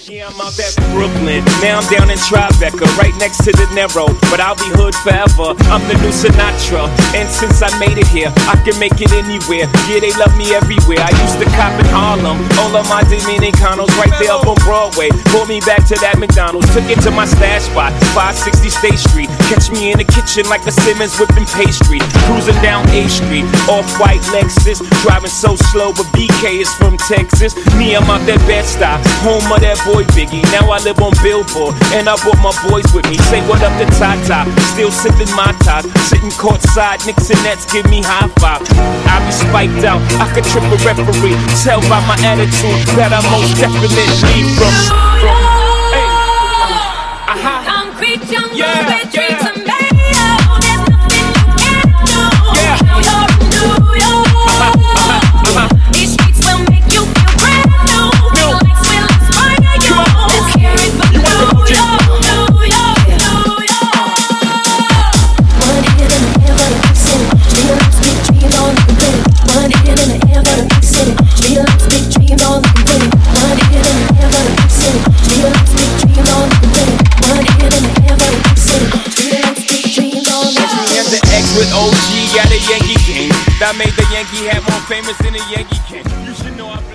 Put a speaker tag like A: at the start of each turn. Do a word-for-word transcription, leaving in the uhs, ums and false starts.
A: Yeah, I'm out at Brooklyn, now I'm down in Tribeca, right next to De Niro, but I'll be hood forever. I'm the new Sinatra, and since I made it here, I can make it anywhere. Yeah, they love me everywhere. I used to cop in Harlem, all of my Dominicanos right there up on Broadway. Pulled me back to that McDonald's, took it to my stash spot, five sixty State Street. Catch me in the kitchen like a Simmons whipping pastry. Cruising down A Street, off-white Lexus, driving so slow, but B K is from Texas. Me, I'm out that Bed-Stuy, home of that boy Biggie. Now I live on Billboard, and I brought my boys with me. Say what up to Tata, still sipping my top, sitting courtside, Knicks and Nets give me high five. I be spiked out, I could trip a referee. Tell by my attitude that I most definitely from. from hey. uh-huh.
B: Concrete jungle,
A: yeah,
B: where dreams
A: yeah.
B: are made of. There's nothing you can't do.
A: Yeah.
B: New York, New York.
A: Uh-huh, uh-huh, uh-huh.
B: These streets will make you feel brand new. New lights will inspire you. Let's hear it from New York, New York, New York.
C: One hit in the air for the big city. Street lights, big dreams, all looking pretty. One hit in the air for the big city. Street lights, big dreams, all looking pretty. One hit in the air for the big city. Street lights, big dreams, all looking pretty. One hit in the air for the big city. Street lights, big dreams, all looking pretty.
A: Me and the X with O G got a Yankee King. That made the Yankee hat more famous than the Yankee King. You should know I'm